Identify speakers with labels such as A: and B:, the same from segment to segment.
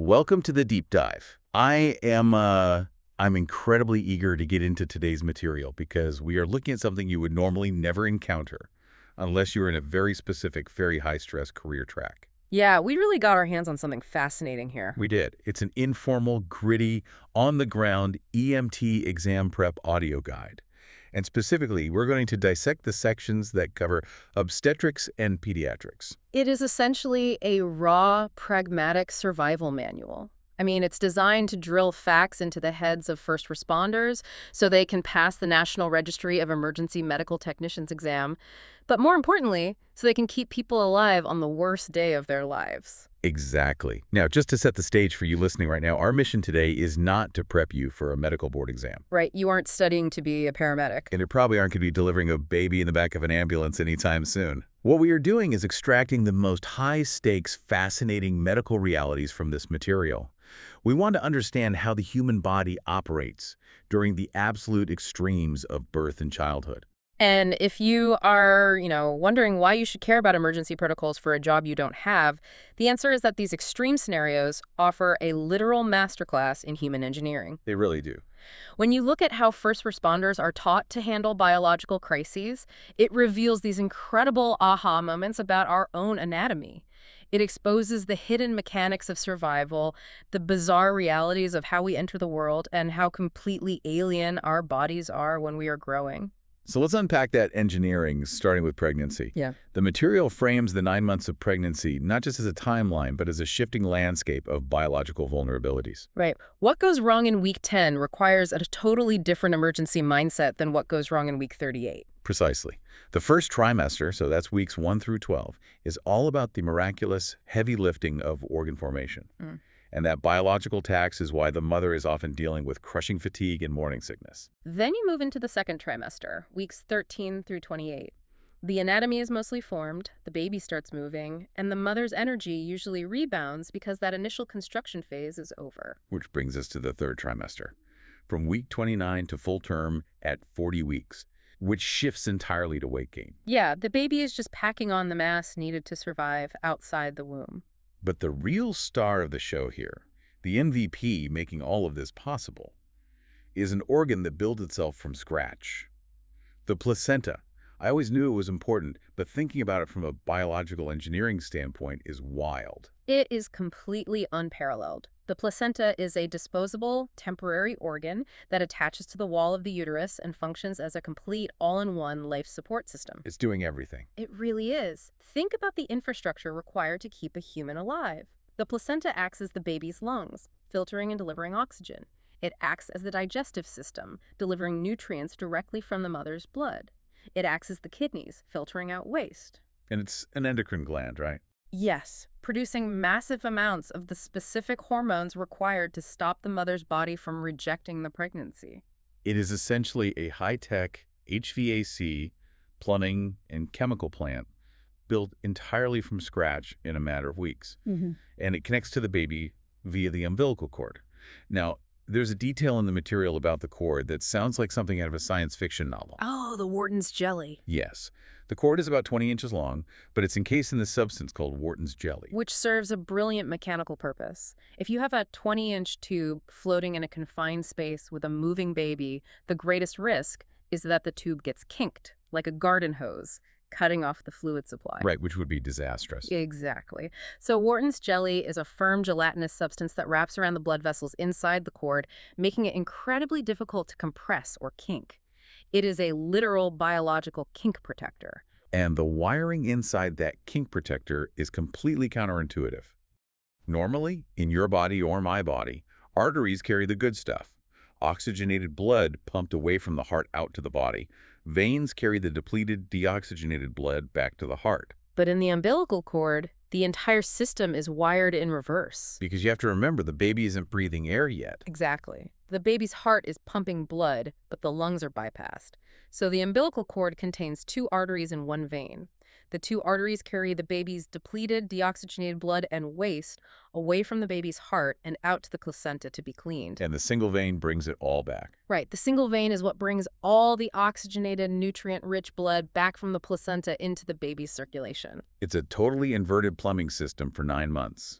A: Welcome to the deep dive. I'm incredibly eager to get into today's material because we are looking at something you would normally never encounter unless you're in a very specific, very high-stress career track.
B: Yeah, we really got our hands on something fascinating here.
A: We did. It's an informal, gritty, on-the-ground EMT exam prep audio guide. And specifically, we're going to dissect the sections that cover obstetrics and pediatrics.
B: It is essentially a raw, pragmatic survival manual. I mean, it's designed to drill facts into the heads of first responders so they can pass the National Registry of Emergency Medical Technicians exam, but more importantly, so they can keep people alive on the worst day of their lives.
A: Exactly. Now, just to set the stage for you listening right now, our mission today is not to prep you for a medical board exam.
B: Right, you aren't studying to be a paramedic.
A: And you probably aren't going to be delivering a baby in the back of an ambulance anytime soon. What we are doing is extracting the most high-stakes, fascinating medical realities from this material. We want to understand how the human body operates during the absolute extremes of birth and childhood.
B: And if you are, wondering why you should care about emergency protocols for a job you don't have, the answer is that these extreme scenarios offer a literal masterclass in human engineering.
A: They really do.
B: When you look at how first responders are taught to handle biological crises, it reveals these incredible aha moments about our own anatomy. It exposes the hidden mechanics of survival, the bizarre realities of how we enter the world, and how completely alien our bodies are when we are growing.
A: So let's unpack that engineering, starting with pregnancy.
B: Yeah.
A: The material frames the 9 months of pregnancy not just as a timeline, but as a shifting landscape of biological vulnerabilities.
B: Right. What goes wrong in week 10 requires a totally different emergency mindset than what goes wrong in week 38.
A: Precisely. The first trimester, so that's weeks 1 through 12, is all about the miraculous heavy lifting of organ formation. And that biological tax is why the mother is often dealing with crushing fatigue and morning sickness.
B: Then you move into the second trimester, weeks 13 through 28. The anatomy is mostly formed, the baby starts moving, and the mother's energy usually rebounds because that initial construction phase is over.
A: Which brings us to the third trimester, from week 29 to full term at 40 weeks, which shifts entirely to weight gain.
B: Yeah, the baby is just packing on the mass needed to survive outside the womb.
A: But the real star of the show here, the MVP making all of this possible, is an organ that builds itself from scratch. The placenta. I always knew it was important, but thinking about it from a biological engineering standpoint is wild.
B: It is completely unparalleled. The placenta is a disposable, temporary organ that attaches to the wall of the uterus and functions as a complete, all-in-one life support system.
A: It's doing everything.
B: It really is. Think about the infrastructure required to keep a human alive. The placenta acts as the baby's lungs, filtering and delivering oxygen. It acts as the digestive system, delivering nutrients directly from the mother's blood. It acts as the kidneys, filtering out waste.
A: And it's an endocrine gland, right?
B: Yes, producing massive amounts of the specific hormones required to stop the mother's body from rejecting the pregnancy.
A: It is essentially a high-tech HVAC, plumbing, and chemical plant built entirely from scratch in a matter of weeks. And it connects to the baby via the umbilical cord. Now, there's a detail in the material about the cord that sounds like something out of a science fiction novel.
B: Oh, the Wharton's jelly.
A: Yes. The cord is about 20 inches long, but it's encased in this substance called Wharton's jelly.
B: Which serves a brilliant mechanical purpose. If you have a 20-inch tube floating in a confined space with a moving baby, the greatest risk is that the tube gets kinked, like a garden hose, cutting off the fluid supply.
A: Right, which would be disastrous.
B: Exactly. So Wharton's jelly is a firm gelatinous substance that wraps around the blood vessels inside the cord, making it incredibly difficult to compress or kink. It is a literal biological kink protector.
A: And the wiring inside that kink protector is completely counterintuitive. Normally, in your body or my body, arteries carry the good stuff. Oxygenated blood pumped away from the heart out to the body. Veins carry the depleted, deoxygenated blood back to the heart.
B: But in the umbilical cord, the entire system is wired in reverse.
A: Because you have to remember, the baby isn't breathing air yet.
B: Exactly. The baby's heart is pumping blood, but the lungs are bypassed. So the umbilical cord contains two arteries and one vein. The two arteries carry the baby's depleted, deoxygenated blood and waste away from the baby's heart and out to the placenta to be cleaned.
A: And the single vein brings it all back.
B: Right. The single vein is what brings all the oxygenated, nutrient-rich blood back from the placenta into the baby's circulation.
A: It's a totally inverted plumbing system for 9 months.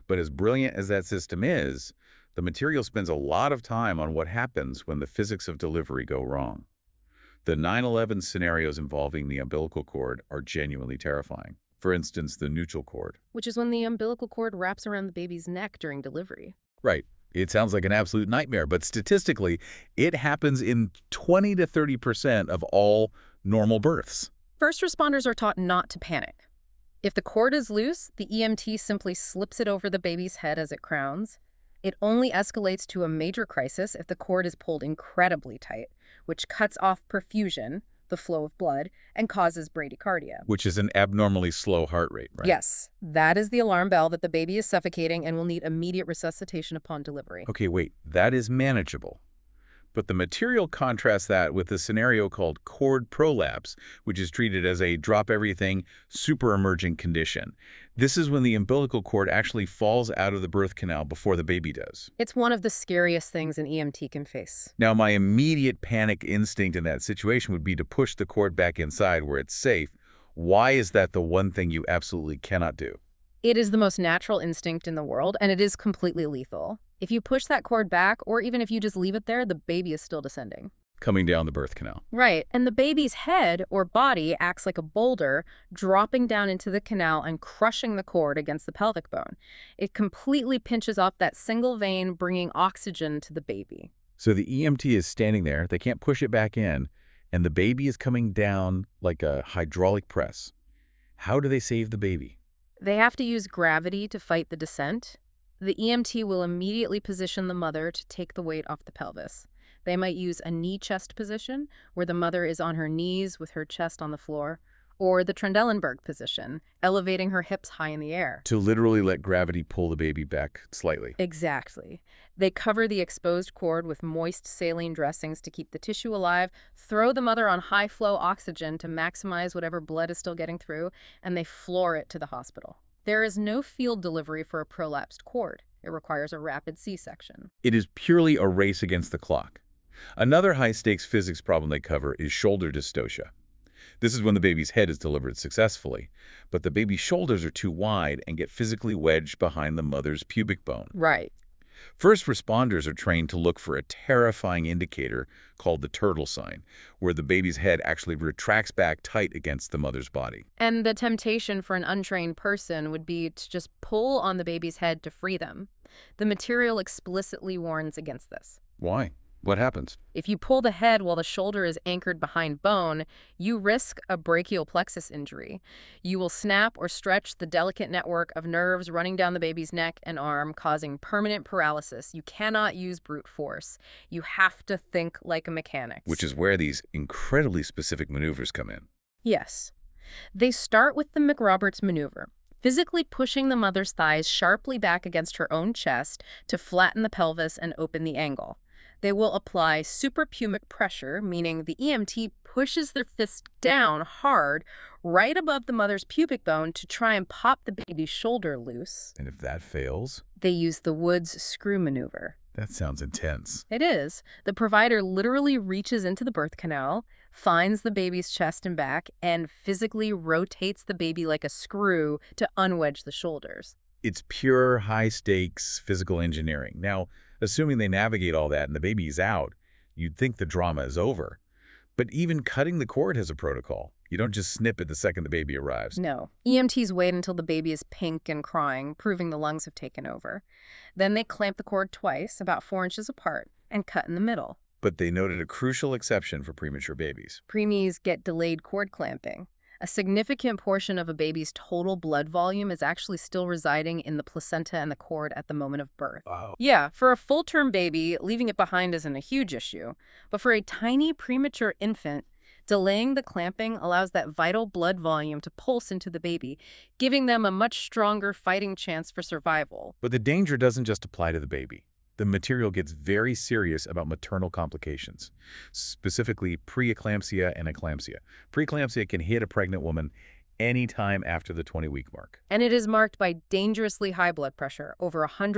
A: But as brilliant as that system is, the material spends a lot of time on what happens when the physics of delivery go wrong. The 9/11 scenarios involving the umbilical cord are genuinely terrifying. For instance, the neutral cord.
B: Which is when the umbilical cord wraps around the baby's neck during delivery.
A: Right. It sounds like an absolute nightmare, but statistically, it happens in 20 to 30% of all normal births.
B: First responders are taught not to panic. If the cord is loose, the EMT simply slips it over the baby's head as it crowns. It only escalates to a major crisis if the cord is pulled incredibly tight, which cuts off perfusion, the flow of blood, and causes bradycardia.
A: Which is an abnormally slow heart rate, right?
B: Yes, that is the alarm bell that the baby is suffocating and will need immediate resuscitation upon delivery.
A: Okay, wait, that is manageable. But the material contrasts that with a scenario called cord prolapse, which is treated as a drop-everything, super-emergent condition. This is when the umbilical cord actually falls out of the birth canal before the baby does.
B: It's one of the scariest things an EMT can face.
A: Now, my immediate panic instinct in that situation would be to push the cord back inside where it's safe. Why is that the one thing you absolutely cannot do?
B: It is the most natural instinct in the world, and it is completely lethal. If you push that cord back, or even if you just leave it there, the baby is still descending.
A: Coming down the birth canal.
B: Right, and the baby's head or body acts like a boulder, dropping down into the canal and crushing the cord against the pelvic bone. It completely pinches off that single vein, bringing oxygen to the baby.
A: So the EMT is standing there, they can't push it back in, and the baby is coming down like a hydraulic press. How do they save the baby?
B: They have to use gravity to fight the descent. The EMT will immediately position the mother to take the weight off the pelvis. They might use a knee-chest position, where the mother is on her knees with her chest on the floor, or the Trendelenburg position, elevating her hips high in the air.
A: To literally let gravity pull the baby back slightly.
B: Exactly. They cover the exposed cord with moist saline dressings to keep the tissue alive, throw the mother on high-flow oxygen to maximize whatever blood is still getting through, and they floor it to the hospital. There is no field delivery for a prolapsed cord. It requires a rapid C-section.
A: It is purely a race against the clock. Another high-stakes physics problem they cover is shoulder dystocia. This is when the baby's head is delivered successfully, but the baby's shoulders are too wide and get physically wedged behind the mother's pubic bone.
B: Right.
A: First responders are trained to look for a terrifying indicator called the turtle sign, where the baby's head actually retracts back tight against the mother's body.
B: And the temptation for an untrained person would be to just pull on the baby's head to free them. The material explicitly warns against this.
A: Why? What happens?
B: If you pull the head while the shoulder is anchored behind bone, you risk a brachial plexus injury. You will snap or stretch the delicate network of nerves running down the baby's neck and arm, causing permanent paralysis. You cannot use brute force. You have to think like a mechanic.
A: Which is where these incredibly specific maneuvers come in.
B: Yes. They start with the McRoberts maneuver, physically pushing the mother's thighs sharply back against her own chest to flatten the pelvis and open the angle. They will apply suprapubic pressure, meaning the EMT pushes their fist down hard right above the mother's pubic bone to try and pop the baby's shoulder loose.
A: And if that fails?
B: They use the Woods screw maneuver.
A: That sounds intense.
B: It is. The provider literally reaches into the birth canal, finds the baby's chest and back, and physically rotates the baby like a screw to unwedge the shoulders.
A: It's pure high-stakes physical engineering. Now, assuming they navigate all that and the baby's out, you'd think the drama is over. But even cutting the cord has a protocol. You don't just snip it the second the baby arrives.
B: No. EMTs wait until the baby is pink and crying, proving the lungs have taken over. Then they clamp the cord twice, about 4 inches apart, and cut in the middle.
A: But they noted a crucial exception for premature babies.
B: Preemies get delayed cord clamping. A significant portion of a baby's total blood volume is actually still residing in the placenta and the cord at the moment of birth.
A: Wow.
B: Yeah, for a full-term baby, leaving it behind isn't a huge issue. But for a tiny premature infant, delaying the clamping allows that vital blood volume to pulse into the baby, giving them a much stronger fighting chance for survival.
A: But the danger doesn't just apply to the baby. The material gets very serious about maternal complications, specifically preeclampsia and eclampsia. Preeclampsia can hit a pregnant woman anytime after the 20-week mark.
B: And it is marked by dangerously high blood pressure, over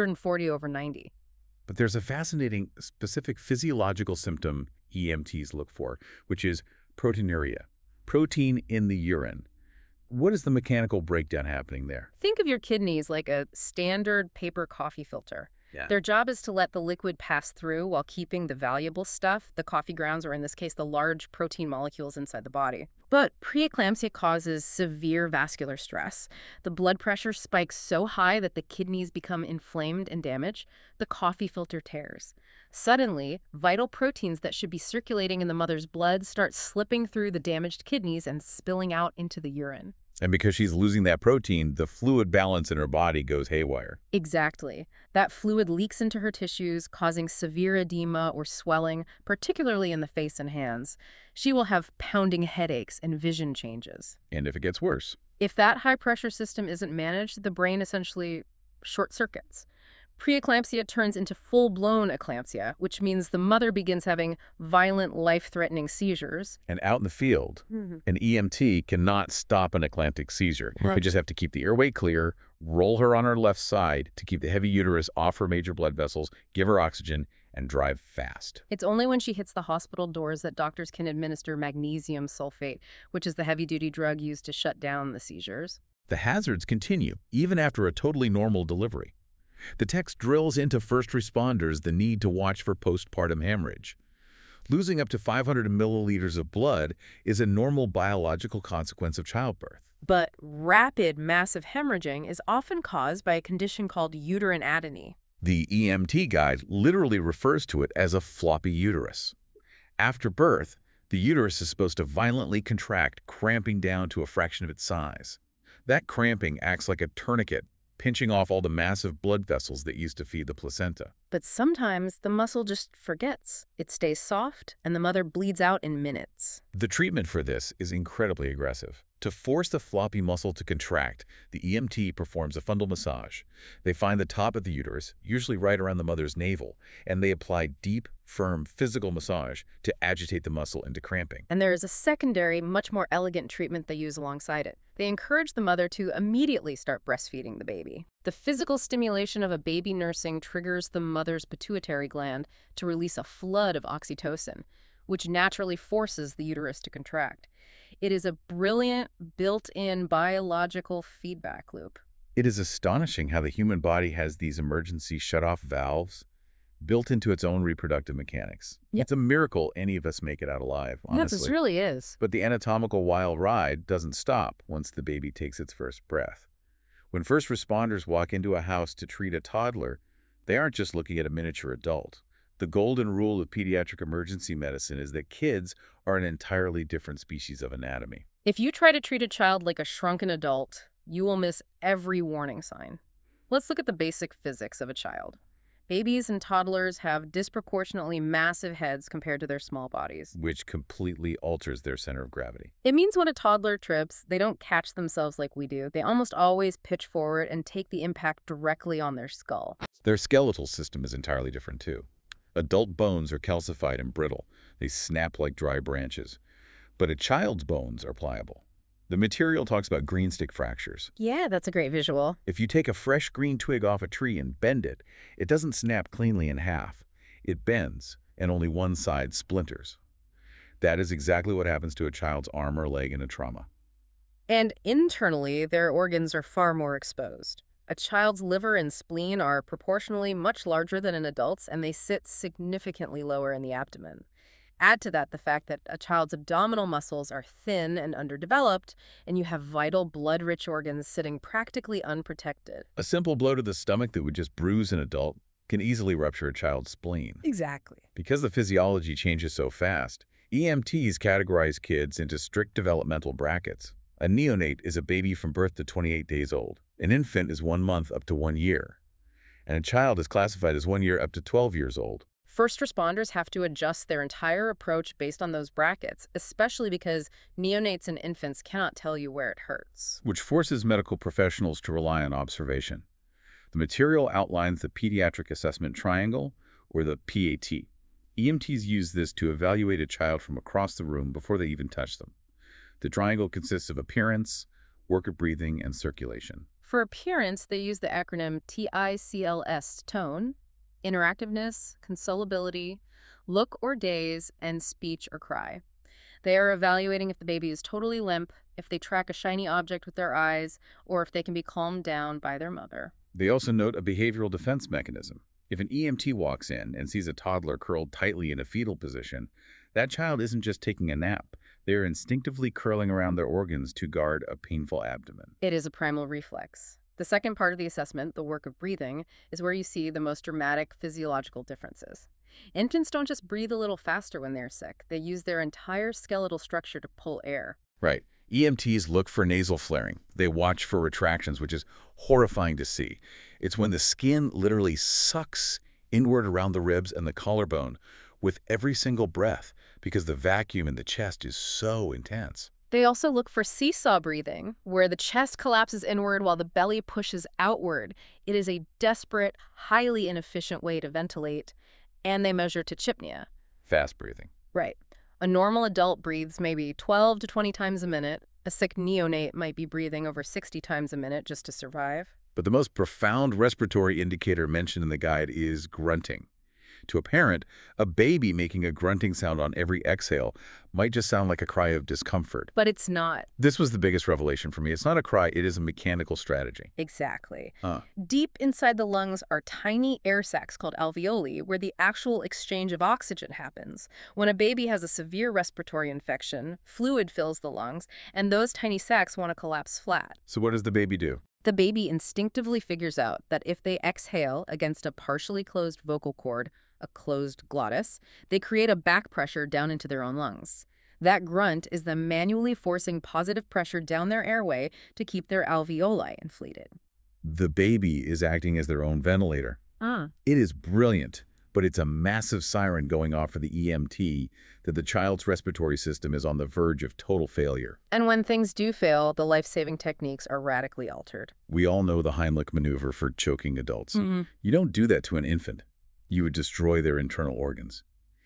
B: 140/90.
A: But there's a fascinating specific physiological symptom EMTs look for, which is proteinuria, protein in the urine. What is the mechanical breakdown happening there?
B: Think of your kidneys like a standard paper coffee filter.
A: Yeah.
B: Their job is to let the liquid pass through while keeping the valuable stuff, the coffee grounds, or in this case, the large protein molecules inside the body. But preeclampsia causes severe vascular stress. The blood pressure spikes so high that the kidneys become inflamed and damaged. The coffee filter tears. Suddenly, vital proteins that should be circulating in the mother's blood start slipping through the damaged kidneys and spilling out into the urine.
A: And because she's losing that protein, the fluid balance in her body goes haywire.
B: Exactly. That fluid leaks into her tissues, causing severe edema or swelling, particularly in the face and hands. She will have pounding headaches and vision changes.
A: And if it gets worse,
B: If that high-pressure system isn't managed, the brain essentially short-circuits. Preeclampsia turns into full-blown eclampsia, which means the mother begins having violent, life-threatening seizures.
A: and out in the field, an EMT cannot stop an eclamptic seizure. They
B: Right.
A: just have to keep the airway clear, roll her on her left side to keep the heavy uterus off her major blood vessels, give her oxygen, and drive fast.
B: It's only when she hits the hospital doors that doctors can administer magnesium sulfate, which is the heavy-duty drug used to shut down the seizures.
A: The hazards continue, even after a totally normal delivery. The text drills into first responders the need to watch for postpartum hemorrhage. Losing up to 500 milliliters of blood is a normal biological consequence of childbirth.
B: But rapid, massive hemorrhaging is often caused by a condition called uterine atony.
A: The EMT guide literally refers to it as a floppy uterus. After birth, the uterus is supposed to violently contract, cramping down to a fraction of its size. That cramping acts like a tourniquet, pinching off all the massive blood vessels that used to feed the placenta.
B: But sometimes the muscle just forgets. It stays soft, and the mother bleeds out in minutes.
A: The treatment for this is incredibly aggressive. To force the floppy muscle to contract, the EMT performs a fundal massage. They find the top of the uterus, usually right around the mother's navel, and they apply deep, firm physical massage to agitate the muscle into cramping.
B: And there is a secondary, much more elegant treatment they use alongside it. They encourage the mother to immediately start breastfeeding the baby. The physical stimulation of a baby nursing triggers the mother's pituitary gland to release a flood of oxytocin, which naturally forces the uterus to contract. It is a brilliant, built-in biological feedback loop.
A: It is astonishing how the human body has these emergency shut-off valves built into its own reproductive mechanics.
B: Yep.
A: It's a miracle any of us make it out alive,
B: Yes,
A: honestly.
B: this really is.
A: But the anatomical wild ride doesn't stop once the baby takes its first breath. When first responders walk into a house to treat a toddler, they aren't just looking at a miniature adult. The golden rule of pediatric emergency medicine is that kids are an entirely different species of anatomy.
B: If you try to treat a child like a shrunken adult, you will miss every warning sign. Let's look at the basic physics of a child. Babies and toddlers have disproportionately massive heads compared to their small bodies.
A: Which completely alters their center of gravity.
B: It means when a toddler trips, they don't catch themselves like we do. They almost always pitch forward and take the impact directly on their skull.
A: Their skeletal system is entirely different too. Adult bones are calcified and brittle. They snap like dry branches. But a child's bones are pliable. The material talks about green stick fractures.
B: Yeah, that's a great visual.
A: If you take a fresh green twig off a tree and bend it, it doesn't snap cleanly in half. It bends, and only one side splinters. That is exactly what happens to a child's arm or leg in a trauma.
B: And internally, their organs are far more exposed. A child's liver and spleen are proportionally much larger than an adult's, and they sit significantly lower in the abdomen. Add to that the fact that a child's abdominal muscles are thin and underdeveloped, and you have vital blood-rich organs sitting practically unprotected.
A: A simple blow to the stomach that would just bruise an adult can easily rupture a child's spleen.
B: Exactly.
A: Because the physiology changes so fast, EMTs categorize kids into strict developmental brackets. A neonate is a baby from birth to 28 days old. An infant is 1 month up to 1 year. And a child is classified as 1 year up to 12 years old.
B: First responders have to adjust their entire approach based on those brackets, especially because neonates and infants cannot tell you where it hurts.
A: Which forces medical professionals to rely on observation. The material outlines the Pediatric Assessment Triangle, or the PAT. EMTs use this to evaluate a child from across the room before they even touch them. The triangle consists of appearance, work of breathing, and circulation.
B: For appearance, they use the acronym TICLS, tone, interactiveness, consolability, look or daze, and speech or cry. They are evaluating if the baby is totally limp, if they track a shiny object with their eyes, or if they can be calmed down by their mother.
A: They also note a behavioral defense mechanism. If an EMT walks in and sees a toddler curled tightly in a fetal position, that child isn't just taking a nap. They are instinctively curling around their organs to guard a painful abdomen.
B: It is a primal reflex. The second part of the assessment, the work of breathing, is where you see the most dramatic physiological differences. Infants don't just breathe a little faster when they're sick. They use their entire skeletal structure to pull air.
A: Right. EMTs look for nasal flaring. They watch for retractions, which is horrifying to see. It's when the skin literally sucks inward around the ribs and the collarbone with every single breath because the vacuum in the chest is so intense.
B: They also look for seesaw breathing, where the chest collapses inward while the belly pushes outward. It is a desperate, highly inefficient way to ventilate, and they measure tachypnea.
A: Fast breathing.
B: Right. A normal adult breathes maybe 12 to 20 times a minute. A sick neonate might be breathing over 60 times a minute just to survive.
A: But the most profound respiratory indicator mentioned in the guide is grunting. To a parent, a baby making a grunting sound on every exhale might just sound like a cry of discomfort.
B: But it's not.
A: This was the biggest revelation for me. It's not a cry, it is a mechanical strategy.
B: Exactly.
A: Huh.
B: Deep inside the lungs are tiny air sacs called alveoli, where the actual exchange of oxygen happens. When a baby has a severe respiratory infection, fluid fills the lungs, and those tiny sacs want to collapse flat.
A: So what does the baby do?
B: The baby instinctively figures out that if they exhale against a partially closed vocal cord, a closed glottis, they create a back pressure down into their own lungs. That grunt is them manually forcing positive pressure down their airway to keep their alveoli inflated.
A: The baby is acting as their own ventilator. It is brilliant, but it's a massive siren going off for the EMT that the child's respiratory system is on the verge of total failure.
B: And when things do fail, the life-saving techniques are radically altered.
A: We all know the Heimlich maneuver for choking adults. You don't do that to an infant. You would destroy their internal organs.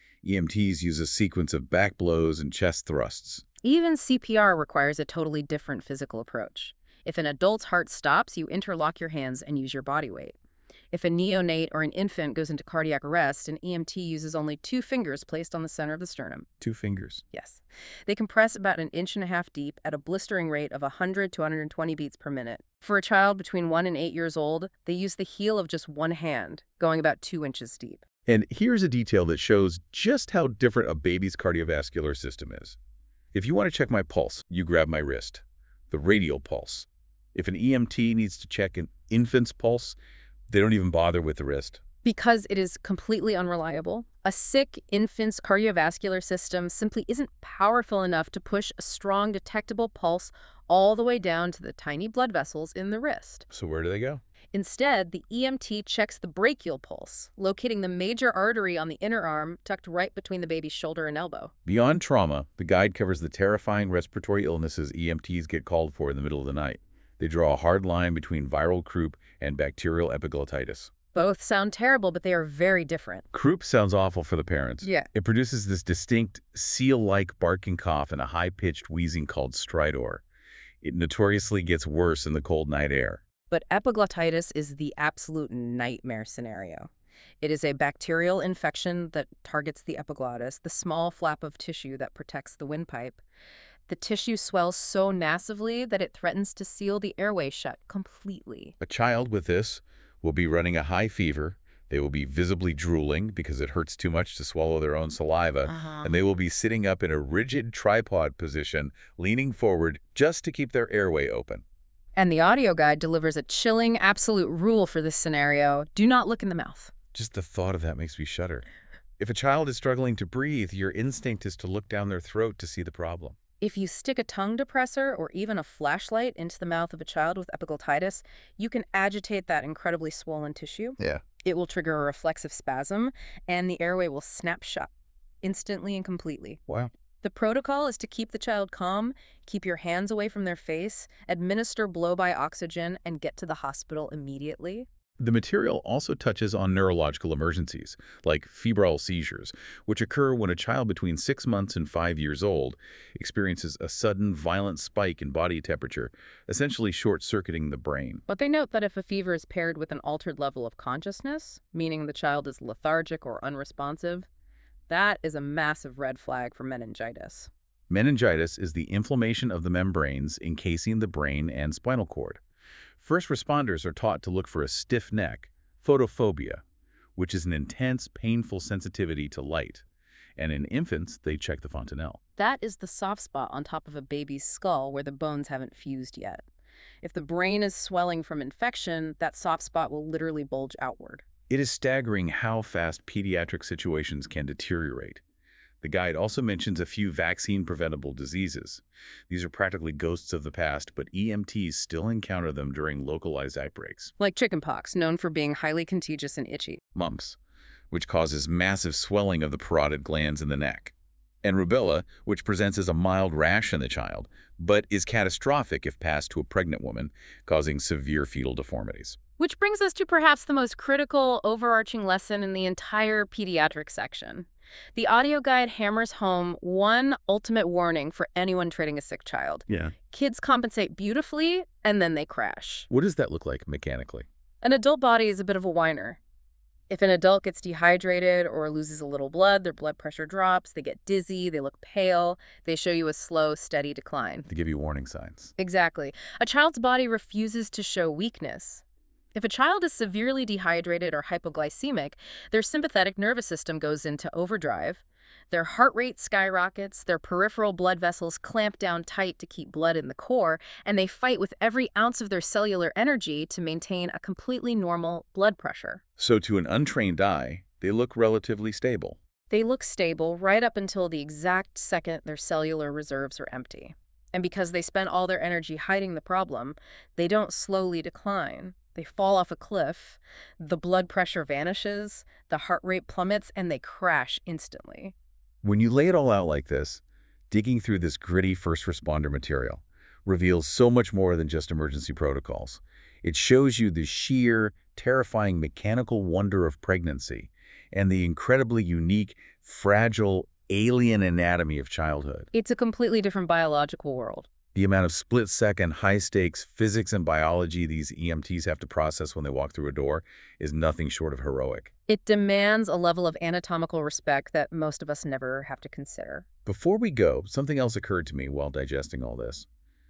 A: EMTs use a sequence of back blows and chest thrusts.
B: Even CPR requires a totally different physical approach. If an adult's heart stops, you interlock your hands and use your body weight. If a neonate or an infant goes into cardiac arrest, an EMT uses only 2 fingers placed on the center of the sternum.
A: 2 fingers.
B: Yes. They compress about 1.5 inches deep at a blistering rate of 100 to 120 beats per minute. For a child between 1 and 8 years old, they use the heel of just one hand, going about 2 inches deep.
A: And here's a detail that shows just how different a baby's cardiovascular system is. If you want to check my pulse, you grab my wrist, the radial pulse. If an EMT needs to check an infant's pulse, they don't even bother with the wrist.
B: Because it is completely unreliable. A sick infant's cardiovascular system simply isn't powerful enough to push a strong detectable pulse all the way down to the tiny blood vessels in the wrist.
A: So where do they go?
B: Instead, the EMT checks the brachial pulse, locating the major artery on the inner arm tucked right between the baby's shoulder and elbow.
A: Beyond trauma, the guide covers the terrifying respiratory illnesses EMTs get called for in the middle of the night. They draw a hard line between viral croup and bacterial epiglottitis.
B: Both sound terrible, but they are very different.
A: Croup sounds awful for the parents.
B: Yeah.
A: It produces this distinct seal-like barking cough and a high-pitched wheezing called stridor. It notoriously gets worse in the cold night air.
B: But epiglottitis is the absolute nightmare scenario. It is a bacterial infection that targets the epiglottis, the small flap of tissue that protects the windpipe. The tissue swells so massively that it threatens to seal the airway shut completely.
A: A child with this will be running a high fever. They will be visibly drooling because it hurts too much to swallow their own saliva. And they will be sitting up in a rigid tripod position, leaning forward just to keep their airway open.
B: And the audio guide delivers a chilling, absolute rule for this scenario. Do not look in the mouth.
A: Just the thought of that makes me shudder. If a child is struggling to breathe, your instinct is to look down their throat to see the problem.
B: If you stick a tongue depressor or even a flashlight into the mouth of a child with epiglottitis, you can agitate that incredibly swollen tissue.
A: Yeah.
B: It will trigger a reflexive spasm, and the airway will snap shut instantly and completely.
A: Wow.
B: The protocol is to keep the child calm, keep your hands away from their face, administer blow-by oxygen, and get to the hospital immediately.
A: The material also touches on neurological emergencies, like febrile seizures, which occur when a child between 6 months and 5 years old experiences a sudden, violent spike in body temperature, essentially short-circuiting the brain.
B: But they note that if a fever is paired with an altered level of consciousness, meaning the child is lethargic or unresponsive, that is a massive red flag for meningitis.
A: Meningitis is the inflammation of the membranes encasing the brain and spinal cord. First responders are taught to look for a stiff neck, photophobia, which is an intense, painful sensitivity to light. And in infants, they check the fontanelle.
B: That is the soft spot on top of a baby's skull where the bones haven't fused yet. If the brain is swelling from infection, that soft spot will literally bulge outward.
A: It is staggering how fast pediatric situations can deteriorate. The guide also mentions a few vaccine-preventable diseases. These are practically ghosts of the past, but EMTs still encounter them during localized outbreaks.
B: Like chickenpox, known for being highly contagious and itchy.
A: Mumps, which causes massive swelling of the parotid glands in the neck. And rubella, which presents as a mild rash in the child, but is catastrophic if passed to a pregnant woman, causing severe fetal deformities.
B: Which brings us to perhaps the most critical, overarching lesson in the entire pediatric section. The audio guide hammers home one ultimate warning for anyone treating a sick child.
A: Yeah.
B: Kids compensate beautifully, and then they crash.
A: What does that look like mechanically?
B: An adult body is a bit of a whiner. If an adult gets dehydrated or loses a little blood, their blood pressure drops, they get dizzy, they look pale, they show you a slow, steady decline.
A: To give you warning signs.
B: Exactly. A child's body refuses to show weakness. If a child is severely dehydrated or hypoglycemic, their sympathetic nervous system goes into overdrive. Their heart rate skyrockets, their peripheral blood vessels clamp down tight to keep blood in the core, and they fight with every ounce of their cellular energy to maintain a completely normal blood pressure.
A: So to an untrained eye, they look relatively stable.
B: They look stable right up until the exact second their cellular reserves are empty. And because they spend all their energy hiding the problem, they don't slowly decline. They fall off a cliff, the blood pressure vanishes, the heart rate plummets, and they crash instantly.
A: When you lay it all out like this, digging through this gritty first responder material reveals so much more than just emergency protocols. It shows you the sheer, terrifying mechanical wonder of pregnancy and the incredibly unique, fragile, alien anatomy of childhood.
B: It's a completely different biological world.
A: The amount of split-second, high-stakes physics and biology these EMTs have to process when they walk through a door is nothing short of heroic.
B: It demands a level of anatomical respect that most of us never have to consider.
A: Before we go, something else occurred to me while digesting all this.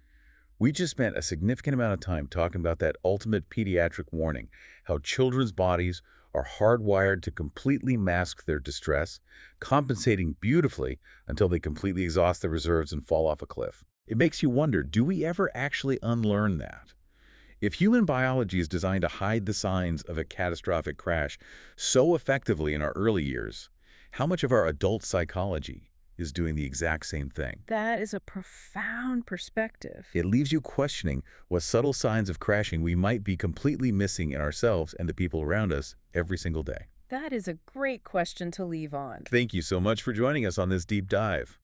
A: We just spent a significant amount of time talking about that ultimate pediatric warning, how children's bodies are hardwired to completely mask their distress, compensating beautifully until they completely exhaust their reserves and fall off a cliff. It makes you wonder, do we ever actually unlearn that? If human biology is designed to hide the signs of a catastrophic crash so effectively in our early years, how much of our adult psychology is doing the exact same thing?
B: That is a profound perspective.
A: It leaves you questioning what subtle signs of crashing we might be completely missing in ourselves and the people around us every single day.
B: That is a great question to leave on.
A: Thank you so much for joining us on this deep dive.